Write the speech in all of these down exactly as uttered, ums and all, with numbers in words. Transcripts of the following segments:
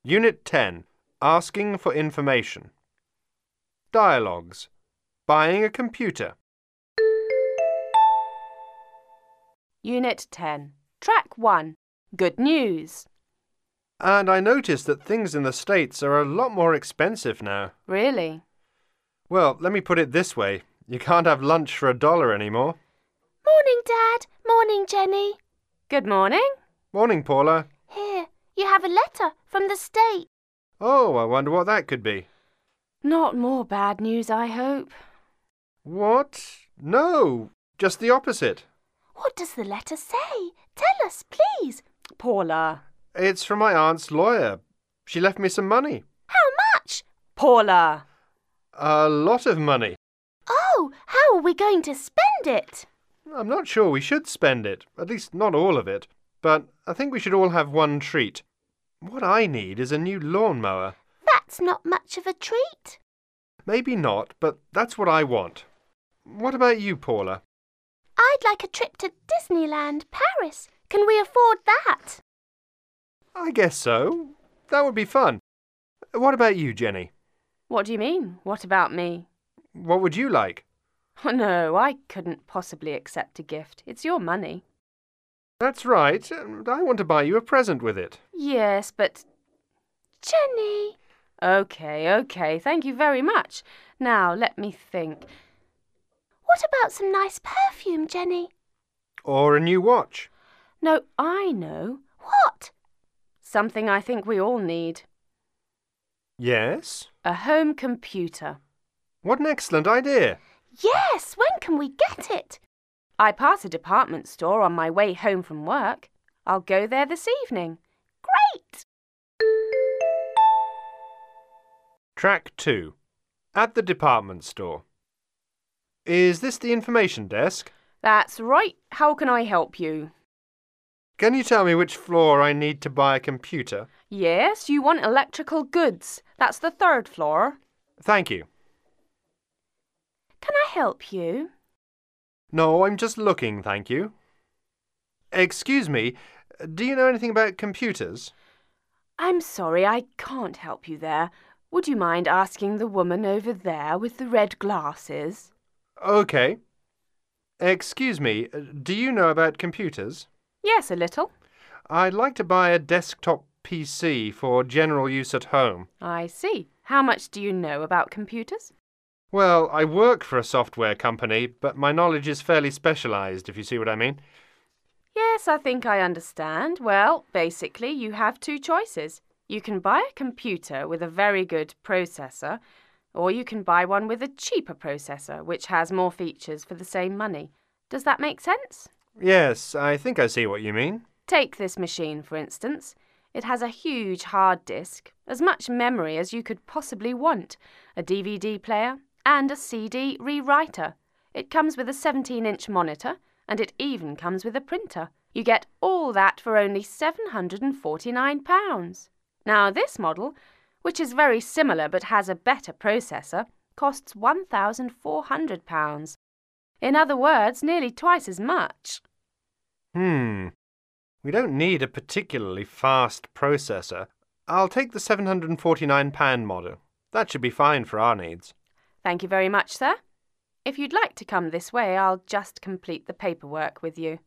Unit ten. Asking for information. Dialogues. Buying a computer. Unit ten. Track one. Good news. And I noticed that things in the States are a lot more expensive now. Really? Well, let me put it this way. You can't have lunch for a dollar anymore. Morning, Dad. Morning, Jenny. Good morning. Morning, Paula. Here, you have a letter from the States. Oh, I wonder what that could be. Not more bad news, I hope. What? No, just the opposite. What does the letter say? Tell us, please. Paula. It's from my aunt's lawyer. She left me some money. How much? Paula. A lot of money. Oh, how are we going to spend it? I'm not sure we should spend it, at least not all of it, but I think we should all have one treat. What I need is a new lawnmower. That's not much of a treat. Maybe not, but that's what I want. What about you, Paula? I'd like a trip to Disneyland, Paris. Can we afford that? I guess so. That would be fun. What about you, Jenny? What do you mean? What about me? What would you like? Oh, no, I couldn't possibly accept a gift. It's your money. That's right, and I want to buy you a present with it. Yes, but... Jenny. OK, OK, thank you very much. Now, let me think. What about some nice perfume, Jenny? Or a new watch. No, I know. What? Something I think we all need. Yes? A home computer. What an excellent idea. Yes, when can we get it? I pass a department store on my way home from work. I'll go there this evening. Great! Track two. At the department store. Is this the information desk? That's right. How can I help you? Can you tell me which floor I need to buy a computer? Yes, you want electrical goods. That's the third floor. Thank you. Can I help you? No, I'm just looking, thank you. Excuse me, do you know anything about computers? I'm sorry, I can't help you there. Would you mind asking the woman over there with the red glasses? OK. Excuse me, do you know about computers? Yes, a little. I'd like to buy a desktop P C for general use at home. I see. How much do you know about computers? Well, I work for a software company, but my knowledge is fairly specialised, if you see what I mean. Yes, I think I understand. Well, basically, you have two choices. You can buy a computer with a very good processor, or you can buy one with a cheaper processor, which has more features for the same money. Does that make sense? Yes, I think I see what you mean. Take this machine, for instance. It has a huge hard disk, as much memory as you could possibly want, a D V D player, and a C D rewriter. It comes with a seventeen-inch monitor, and it even comes with a printer. You get all that for only seven hundred and forty-nine pounds. Now, this model, which is very similar but has a better processor, costs one thousand four hundred pounds. In other words, nearly twice as much. Hmm. We don't need a particularly fast processor. I'll take the seven hundred and forty-nine pound model. That should be fine for our needs. Thank you very much, sir. If you'd like to come this way, I'll just complete the paperwork with you.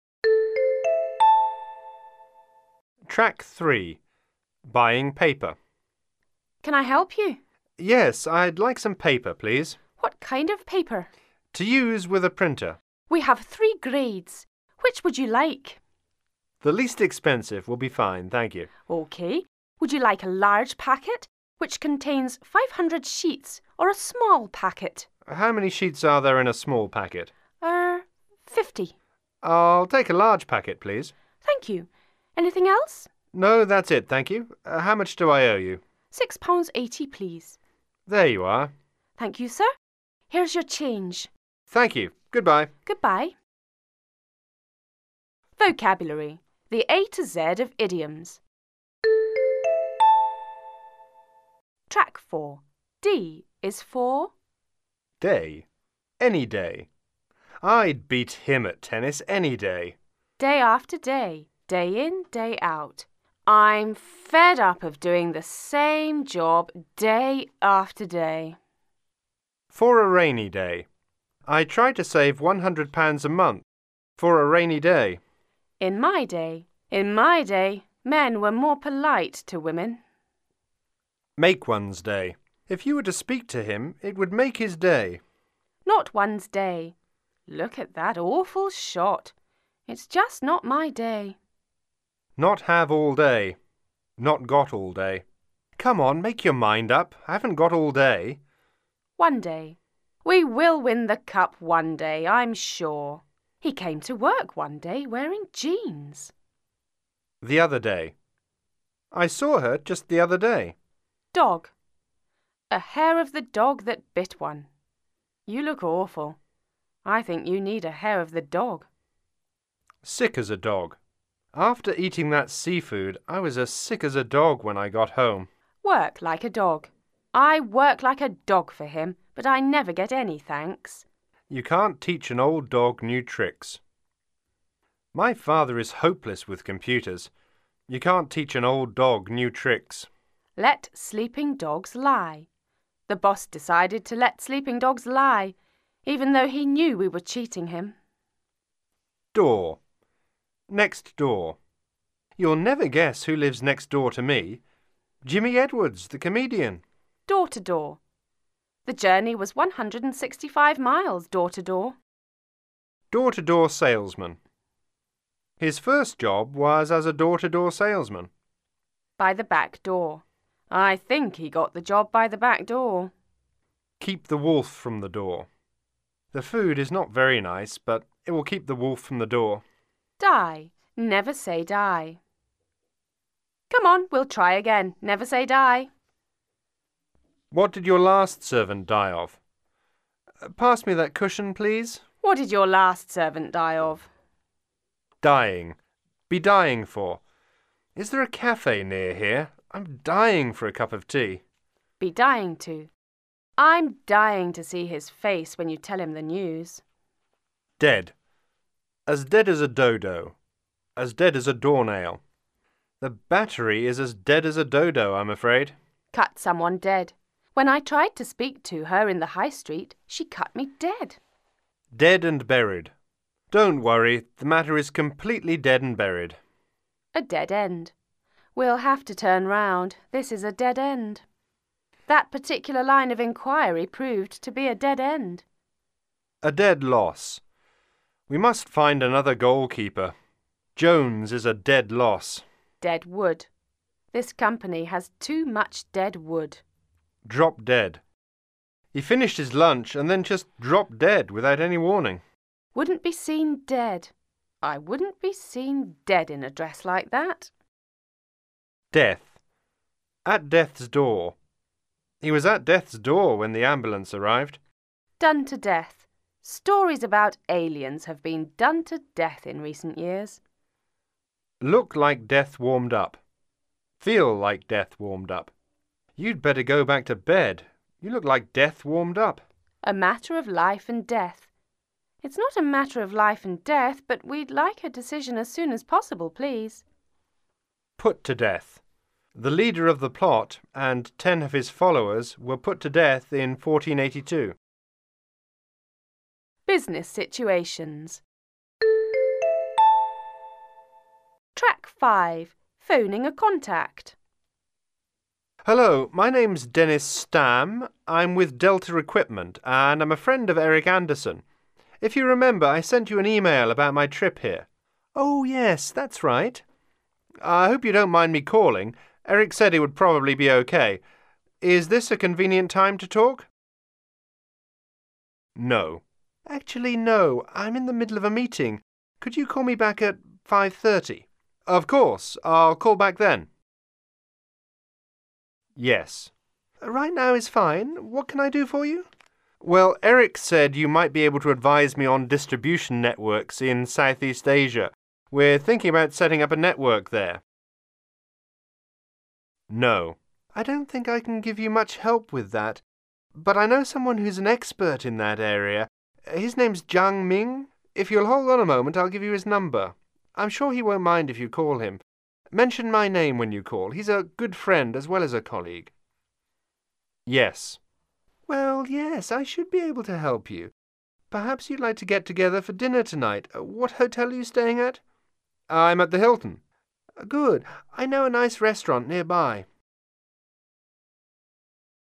Track three. Buying paper. Can I help you? Yes, I'd like some paper, please. What kind of paper? To use with a printer. We have three grades. Which would you like? The least expensive will be fine, thank you. OK. Would you like a large packet, which contains five hundred sheets, or a small packet? How many sheets are there in a small packet? Er, fifty. I'll take a large packet, please. Thank you. Anything else? No, that's it, thank you. Uh, how much do I owe you? Six pounds eighty, please. There you are. Thank you, sir. Here's your change. Thank you. Goodbye. Goodbye. Vocabulary. The A to Z of idioms. Track four. D is for... Day. Any day. I'd beat him at tennis any day. Day after day. Day in, day out. I'm fed up of doing the same job day after day. For a rainy day. I try to save one hundred pounds a month for a rainy day. In my day, in my day, men were more polite to women. Make one's day. If you were to speak to him, it would make his day. Not one's day. Look at that awful shot. It's just not my day. Not have all day. Not got all day. Come on, make your mind up. I haven't got all day. One day. We will win the cup one day, I'm sure. He came to work one day wearing jeans. The other day. I saw her just the other day. Dog. A hair of the dog that bit one. You look awful. I think you need a hair of the dog. Sick as a dog. After eating that seafood, I was as sick as a dog when I got home. Work like a dog. I work like a dog for him, but I never get any thanks. You can't teach an old dog new tricks. My father is hopeless with computers. You can't teach an old dog new tricks. Let sleeping dogs lie. The boss decided to let sleeping dogs lie, even though he knew we were cheating him. Door. Next door. You'll never guess who lives next door to me. Jimmy Edwards, the comedian. Door to door. The journey was one hundred sixty-five miles door to door. Door-to-door salesman. His first job was as a door-to-door salesman. By the back door. I think he got the job by the back door. Keep the wolf from the door. The food is not very nice, but it will keep the wolf from the door. Die. Never say die. Come on, we'll try again. Never say die. What did your last servant die of? Uh, pass me that cushion, please. What did your last servant die of? Dying. Be dying for. Is there a cafe near here? I'm dying for a cup of tea. Be dying to. I'm dying to see his face when you tell him the news. Dead. As dead as a dodo. As dead as a doornail. The battery is as dead as a dodo, I'm afraid. Cut someone dead. When I tried to speak to her in the high street, she cut me dead. Dead and buried. Don't worry, the matter is completely dead and buried. A dead end. We'll have to turn round. This is a dead end. That particular line of inquiry proved to be a dead end. A dead loss. We must find another goalkeeper. Jones is a dead loss. Dead wood. This company has too much dead wood. Drop dead. He finished his lunch and then just dropped dead without any warning. Wouldn't be seen dead. I wouldn't be seen dead in a dress like that. Death. At death's door. He was at death's door when the ambulance arrived. Done to death. Stories about aliens have been done to death in recent years. Look like death warmed up. Feel like death warmed up. You'd better go back to bed. You look like death warmed up. A matter of life and death. It's not a matter of life and death, but we'd like a decision as soon as possible, please. Put to death. The leader of the plot and ten of his followers were put to death in fourteen eighty-two. Business situations. Track five. Phoning a contact. Hello, my name's Dennis Stam. I'm with Delta Equipment, and I'm a friend of Eric Anderson. If you remember, I sent you an email about my trip here. Oh, yes, that's right. I hope you don't mind me calling. Eric said he would probably be okay. Is this a convenient time to talk? No. Actually, no. I'm in the middle of a meeting. Could you call me back at five thirty? Of course. I'll call back then. Yes. Right now is fine. What can I do for you? Well, Eric said you might be able to advise me on distribution networks in Southeast Asia. We're thinking about setting up a network there. No. I don't think I can give you much help with that. But I know someone who's an expert in that area. His name's Jiang Ming. If you'll hold on a moment, I'll give you his number. I'm sure he won't mind if you call him. Mention my name when you call. He's a good friend as well as a colleague. Yes. Well, yes, I should be able to help you. Perhaps you'd like to get together for dinner tonight. What hotel are you staying at? I'm at the Hilton. Good. I know a nice restaurant nearby.